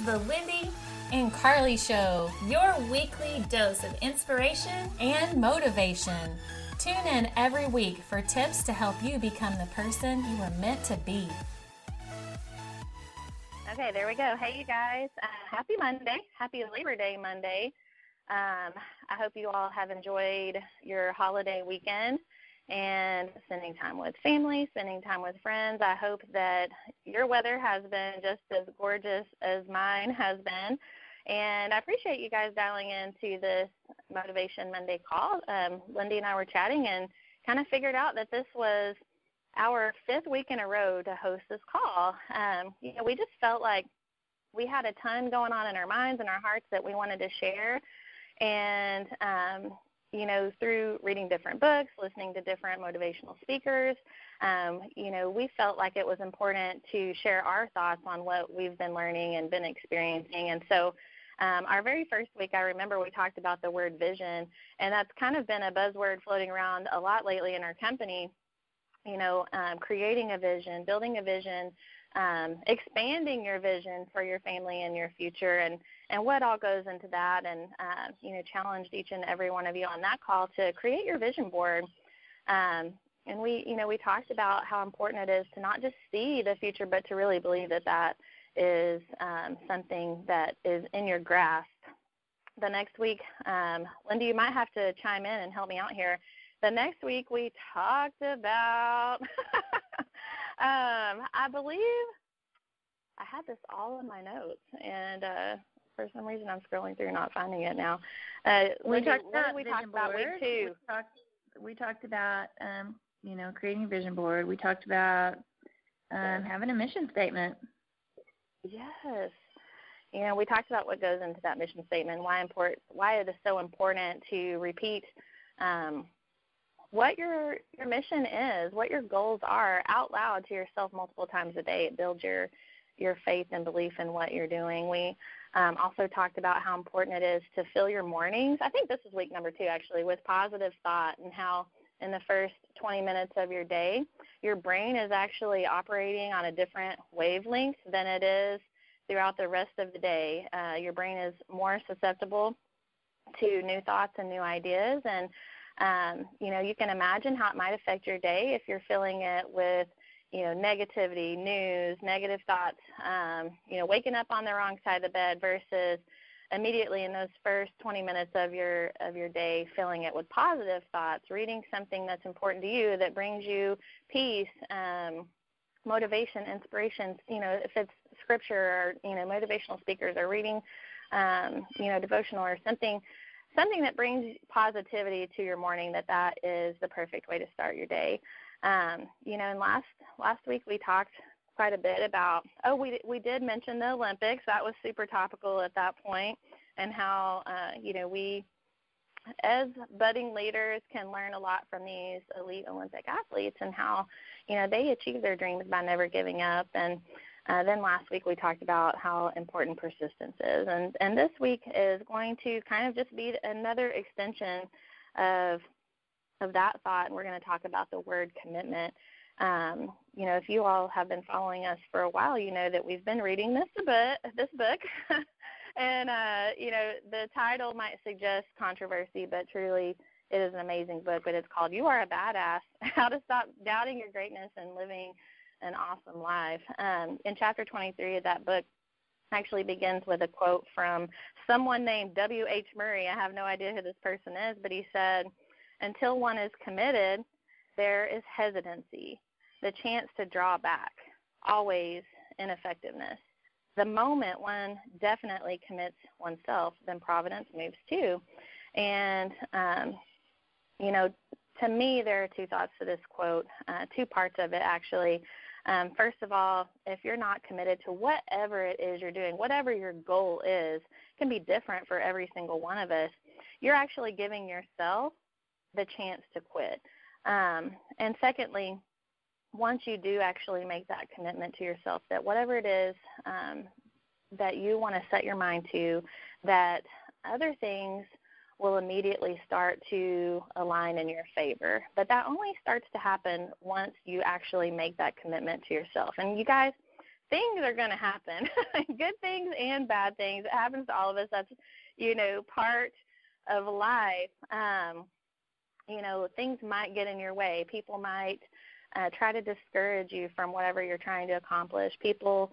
the Lindy and Carly Show, your weekly dose of inspiration and motivation. Tune in every week for tips to help you become the person you were meant to be. Okay, there we go. Hey, you guys. Happy Monday. Happy Labor Day Monday. I hope you all have enjoyed your holiday weekend and spending time with family, spending time with friends. I hope that your weather has been just as gorgeous as mine has been. And I appreciate you guys dialing into this Motivation Monday call. Lindy and I were chatting and kind of figured out that this was our 5th week in a row to host this call. We just felt like we had a ton going on in our minds and our hearts that we wanted to share. And through reading different books, listening to different motivational speakers, we felt like it was important to share our thoughts on what we've been learning and been experiencing. And so our very first week, I remember we talked about the word vision, and that's kind of been a buzzword floating around a lot lately in our company, creating a vision, building a vision, expanding your vision for your family and your future, and what all goes into that, and challenged each and every one of you on that call to create your vision board. And we talked about how important it is to not just see the future, but to really believe that is something that is in your grasp. The next week, Linda, you might have to chime in and help me out here. The next week we talked about, I believe I had this all in my notes, and for some reason I'm scrolling through not finding it now. We Lindy, talked about week 2. We talked about, creating a vision board. We talked about having a mission statement. Yes. We talked about what goes into that mission statement, why it is so important to repeat what your mission is, what your goals are out loud to yourself multiple times a day. It builds your faith and belief in what you're doing. We also talked about how important it is to fill your mornings. I think this is week number 2, actually, with positive thought, and how in the first 20 minutes of your day, your brain is actually operating on a different wavelength than it is throughout the rest of the day. Your brain is more susceptible to new thoughts and new ideas, and you can imagine how it might affect your day if you're filling it with negativity, news, negative thoughts, waking up on the wrong side of the bed versus immediately in those first 20 minutes of your day filling it with positive thoughts, reading something that's important to you that brings you peace, motivation, inspiration, if it's scripture or, motivational speakers, or reading, devotional or something that brings positivity to your morning, that is the perfect way to start your day. And last week we talked quite a bit about, we did mention the Olympics. That was super topical at that point, and how, we as budding leaders can learn a lot from these elite Olympic athletes, and how, they achieve their dreams by never giving up. And then last week we talked about how important persistence is. And this week is going to kind of just be another extension of that thought, and we're going to talk about the word commitment. If you all have been following us for a while, you know that we've been reading this book. And, the title might suggest controversy, but truly it is an amazing book. But it's called You Are a Badass, How to Stop Doubting Your Greatness and Living an Awesome Life. In chapter 23 of that book actually begins with a quote from someone named W.H. Murray. I have no idea who this person is, but he said, "Until one is committed, there is hesitancy, the chance to draw back, always ineffectiveness. The moment one definitely commits oneself, then providence moves too." And, to me, there are 2 thoughts to this quote, 2 parts of it, actually. First of all, if you're not committed to whatever it is you're doing, whatever your goal is, can be different for every single one of us, you're actually giving yourself the chance to quit. And secondly, once you do actually make that commitment to yourself, that whatever it is that you want to set your mind to, that other things will immediately start to align in your favor. But that only starts to happen once you actually make that commitment to yourself. And you guys, things are going to happen, good things and bad things. It happens to all of us. That's, part of life. Things might get in your way. People might try to discourage you from whatever you're trying to accomplish. People,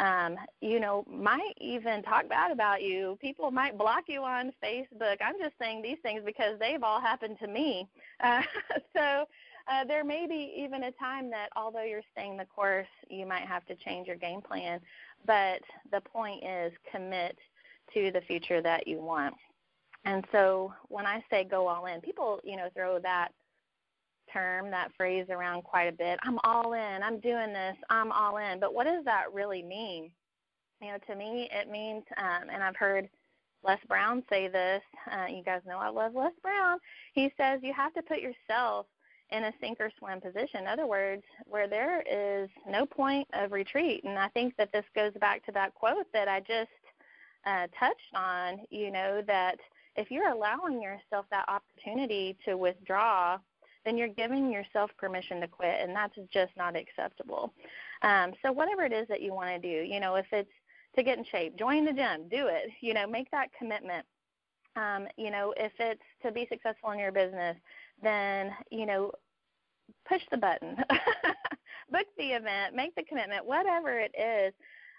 might even talk bad about you. People might block you on Facebook. I'm just saying these things because they've all happened to me. So there may be even a time that although you're staying the course, you might have to change your game plan. But the point is commit to the future that you want. And so when I say go all in, people, throw that term, that phrase around quite a bit. I'm all in. I'm doing this. I'm all in. But what does that really mean? To me, it means, and I've heard Les Brown say this. You guys know I love Les Brown. He says you have to put yourself in a sink or swim position. In other words, where there is no point of retreat. And I think that this goes back to that quote that I just touched on, that if you're allowing yourself that opportunity to withdraw, then you're giving yourself permission to quit, and that's just not acceptable. So whatever it is that you want to do, if it's to get in shape, join the gym, do it, make that commitment. If it's to be successful in your business, then, push the button, book the event, make the commitment, whatever it is.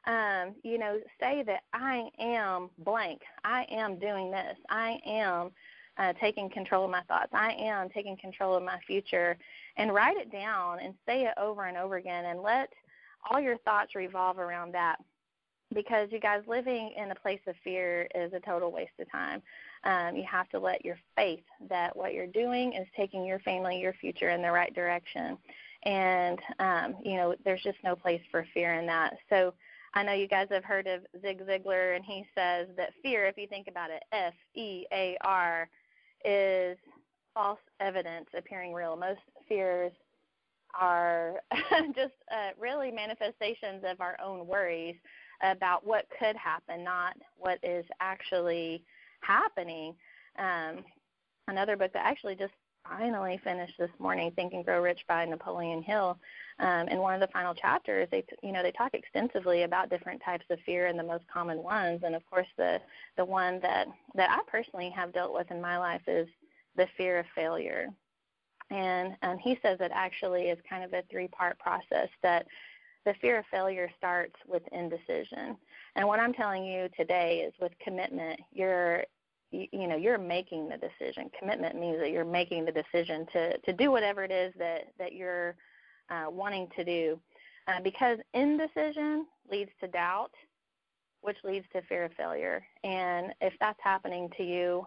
Say that I am blank. I am doing this. I am taking control of my thoughts. I am taking control of my future, and write it down and say it over and over again, and let all your thoughts revolve around that. Because, you guys, living in a place of fear is a total waste of time. You have to let your faith that what you're doing is taking your family, your future in the right direction. And, there's just no place for fear in that. So I know you guys have heard of Zig Ziglar, and he says that fear, if you think about it, F-E-A-R, is false evidence appearing real. Most fears are just really manifestations of our own worries about what could happen, not what is actually happening. Another book that I actually just finally finished this morning, Think and Grow Rich by Napoleon Hill. In one of the final chapters, they talk extensively about different types of fear and the most common ones. And of course, the one that I personally have dealt with in my life is the fear of failure. And he says it actually is kind of a three-part process, that the fear of failure starts with indecision. And what I'm telling you today is with commitment, you're making the decision. Commitment means that you're making the decision to do whatever it is that you're wanting to do, because indecision leads to doubt, which leads to fear of failure. And if that's happening to you,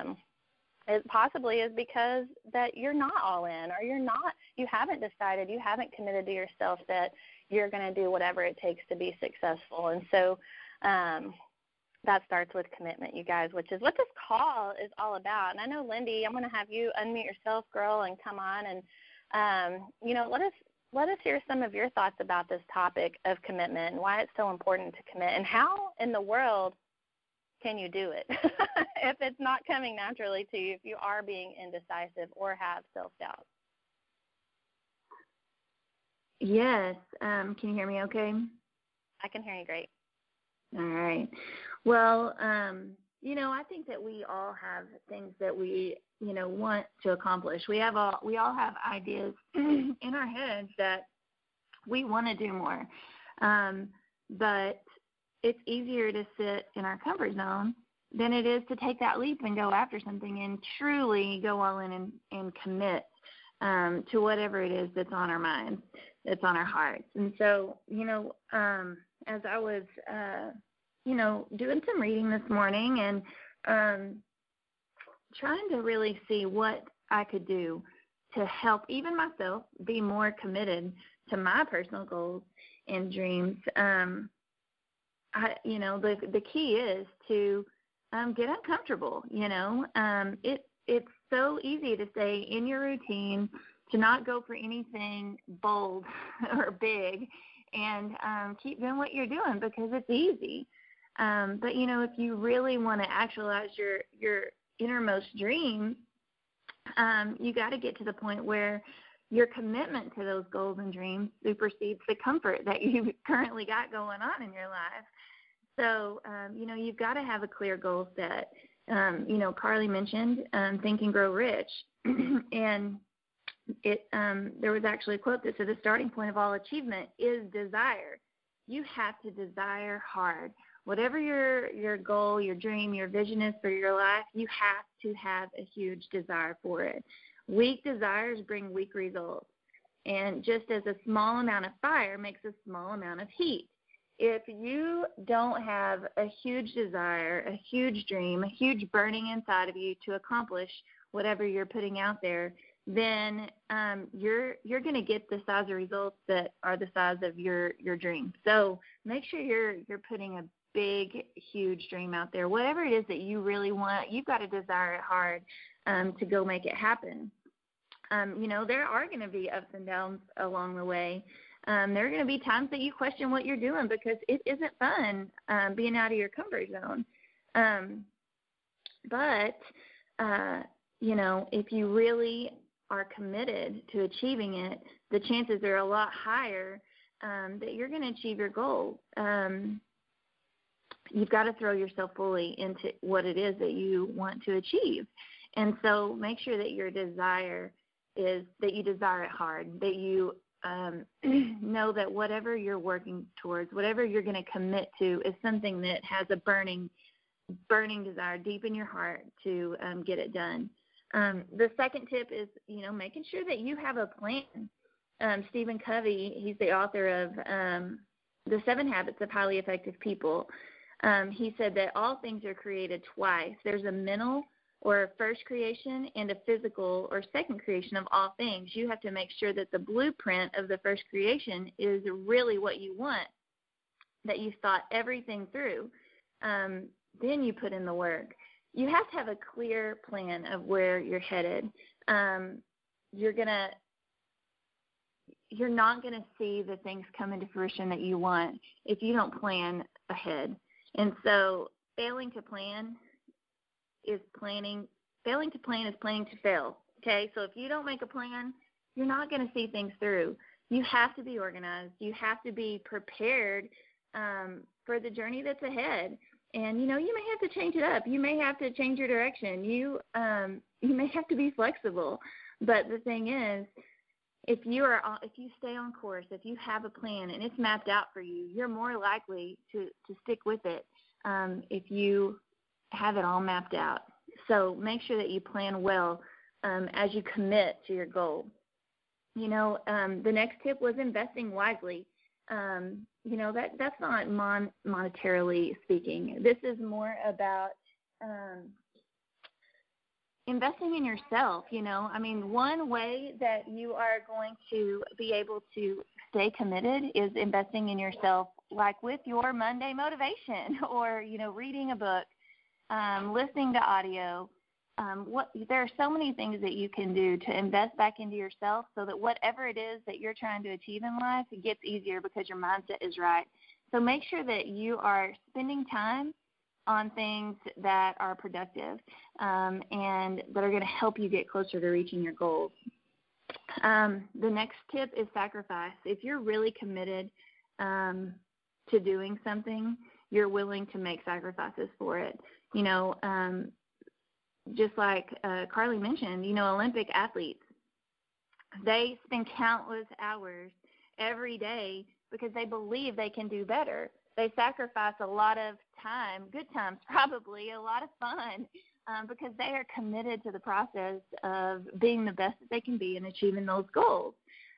it possibly is because that you're not all in, or you haven't decided, you haven't committed to yourself that you're going to do whatever it takes to be successful. And so that starts with commitment, you guys, which is what this call is all about. And I know, Lindy, I'm going to have you unmute yourself, girl, and come on and, let us hear some of your thoughts about this topic of commitment and why it's so important to commit, and how in the world can you do it if it's not coming naturally to you, if you are being indecisive or have self-doubt. Yes. Can you hear me okay? I can hear you great. All right. Well, I think that we all have things that we, want to accomplish. We all have ideas in our heads that we want to do more. But it's easier to sit in our comfort zone than it is to take that leap and go after something and truly go all in and commit to whatever it is that's on our minds, that's on our hearts. And so, as I was, doing some reading this morning and trying to really see what I could do to help even myself be more committed to my personal goals and dreams, the key is to get uncomfortable. It's so easy to stay in your routine, to not go for anything bold or big, and keep doing what you're doing because it's easy. But if you really want to actualize your innermost dreams, you got to get to the point where your commitment to those goals and dreams supersedes the comfort that you've currently got going on in your life. So, you've got to have a clear goal set. Carly mentioned Think and Grow Rich. And there was actually a quote that said the starting point of all achievement is desire. You have to desire hard. Whatever your goal, your dream, your vision is for your life, you have to have a huge desire for it. Weak desires bring weak results. And just as a small amount of fire makes a small amount of heat, if you don't have a huge desire, a huge dream, a huge burning inside of you to accomplish whatever you're putting out there, then you're going to get the size of results that are the size of your dream. So make sure you're putting a big, huge dream out there. Whatever it is that you really want, you've got to desire it hard to go make it happen. There are going to be ups and downs along the way. There are going to be times that you question what you're doing because it isn't fun being out of your comfort zone. But if you really are committed to achieving it, the chances are a lot higher that you're going to achieve your goal. You've got to throw yourself fully into what it is that you want to achieve. And so make sure that your desire is that you desire it hard, that you know that whatever you're working towards, whatever you're going to commit to is something that has a burning desire deep in your heart to get it done. The second tip is, making sure that you have a plan. Stephen Covey, he's the author of The 7 Habits of Highly Effective People. He said that all things are created twice. There's a mental or a first creation and a physical or second creation of all things. You have to make sure that the blueprint of the first creation is really what you want, that you've thought everything through. Then you put in the work. You have to have a clear plan of where you're headed. You're not going to see the things come into fruition that you want if you don't plan ahead. And so failing to plan is planning to fail. Okay, so if you don't make a plan, you're not going to see things through. You have to be organized. You have to be prepared for the journey that's ahead. And, you may have to change it up. You may have to change your direction. You may have to be flexible. But the thing is, if you stay on course, if you have a plan and it's mapped out for you, you're more likely to stick with it if you have it all mapped out. So make sure that you plan well as you commit to your goal. The next tip was investing wisely. That's not monetarily speaking. This is more about investing in yourself. One way that you are going to be able to stay committed is investing in yourself, like with your Monday motivation or, reading a book, listening to audio. There are so many things that you can do to invest back into yourself so that whatever it is that you're trying to achieve in life, it gets easier because your mindset is right. So make sure that you are spending time on things that are productive and that are going to help you get closer to reaching your goals. The next tip is sacrifice. If you're really committed to doing something, you're willing to make sacrifices for it. Just like Carly mentioned, Olympic athletes, they spend countless hours every day because they believe they can do better. They sacrifice a lot of time, good times probably, a lot of fun, because they are committed to the process of being the best that they can be and achieving those goals.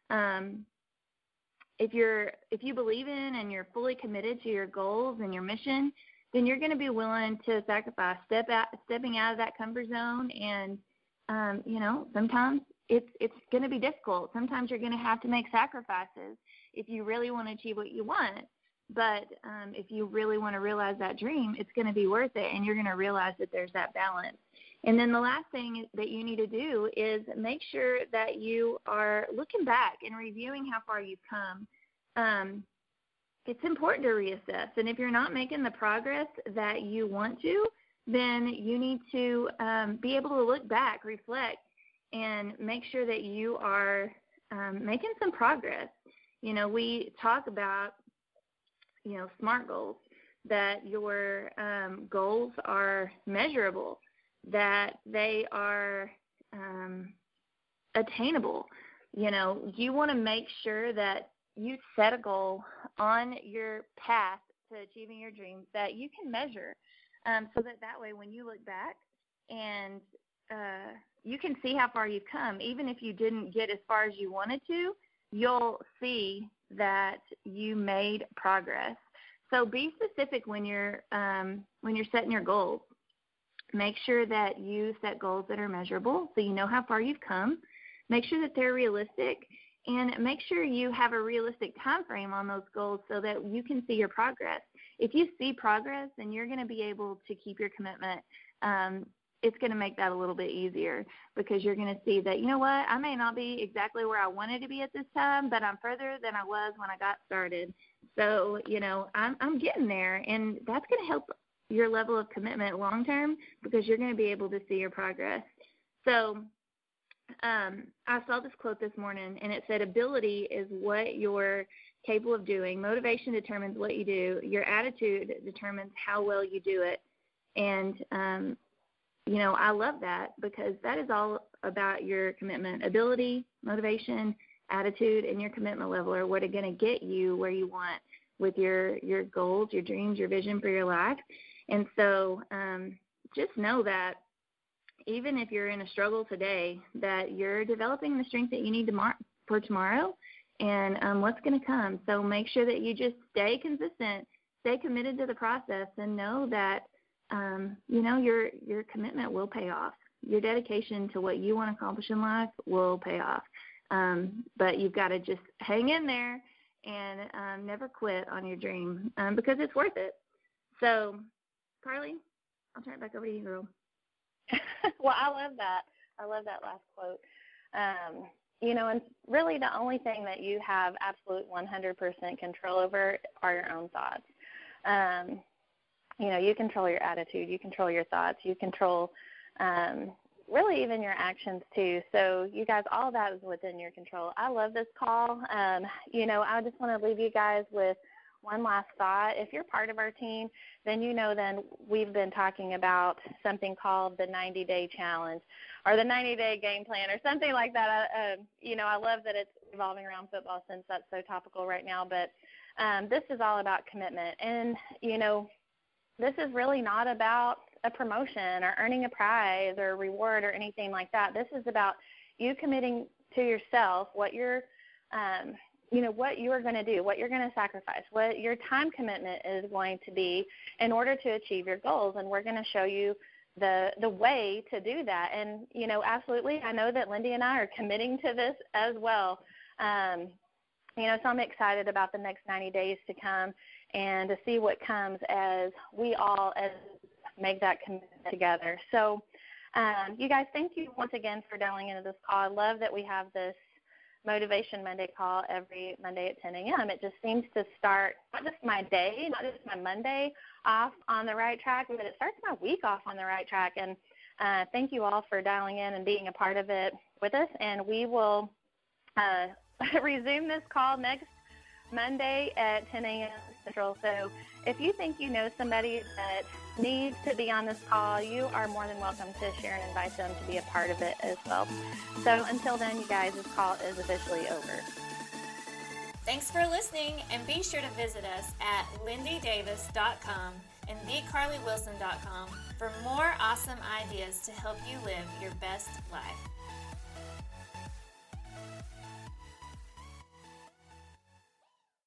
If you believe in and you're fully committed to your goals and your mission, then you're going to be willing to sacrifice, stepping out of that comfort zone. And, sometimes it's going to be difficult. Sometimes you're going to have to make sacrifices if you really want to achieve what you want. But if you really want to realize that dream, it's going to be worth it, and you're going to realize that there's that balance. And then the last thing that you need to do is make sure that you are looking back and reviewing how far you've come. It's important to reassess. And if you're not making the progress that you want to, then you need to be able to look back, reflect, and make sure that you are making some progress. We talk about, SMART goals, that your goals are measurable, that they are attainable. You want to make sure that you set a goal on your path to achieving your dreams that you can measure, so that way when you look back and you can see how far you've come. Even if you didn't get as far as you wanted to, you'll see that you made progress. So be specific when you're setting your goals. Make sure that you set goals that are measurable so you know how far you've come. Make sure that they're realistic, and make sure you have a realistic time frame on those goals so that you can see your progress. If you see progress, then you're going to be able to keep your commitment. It's going to make that a little bit easier, because you're going to see that, I may not be exactly where I wanted to be at this time, but I'm further than I was when I got started. So, I'm getting there, and that's going to help your level of commitment long term, because you're going to be able to see your progress. So I saw this quote this morning, and it said, ability is what you're capable of doing. Motivation determines what you do. Your attitude determines how well you do it. And, I love that, because that is all about your commitment. Ability, motivation, attitude, and your commitment level are what are going to get you where you want with your goals, your dreams, your vision for your life. And so just know that even if you're in a struggle today, that you're developing the strength that you need for tomorrow and what's going to come. So make sure that you just stay consistent, stay committed to the process, and know that, your commitment will pay off. Your dedication to what you want to accomplish in life will pay off. But you've got to just hang in there and never quit on your dream, because it's worth it. So, Carly, I'll turn it back over to you, girl. Well, I love that. I love that last quote. And really the only thing that you have absolute 100% control over are your own thoughts. You control your attitude, you control your thoughts, you control really even your actions too. So you guys, all that is within your control. I love this call. I just want to leave you guys with one last thought. If you're part of our team, then then we've been talking about something called the 90-day challenge or the 90-day game plan or something like that. I love that it's revolving around football since that's so topical right now. But this is all about commitment. And, this is really not about a promotion or earning a prize or a reward or anything like that. This is about you committing to yourself what you're what you are going to do, what you're going to sacrifice, what your time commitment is going to be in order to achieve your goals. And we're going to show you the way to do that. And, absolutely, I know that Lindy and I are committing to this as well. So I'm excited about the next 90 days to come and to see what comes as we all make that commitment together. So, you guys, thank you once again for dialing into this call. I love that we have this Motivation Monday call every Monday at 10 a.m. It just seems to start not just my day, not just my Monday off on the right track, but it starts my week off on the right track. And thank you all for dialing in and being a part of it with us. And we will resume this call next Monday at 10 a.m. Central. So if you think you know somebody that needs to be on this call, you are more than welcome to share and invite them to be a part of it as well. So until then, you guys, this call is officially over. Thanks for listening, and be sure to visit us at lindydavis.com and thecarlywilson.com for more awesome ideas to help you live your best life.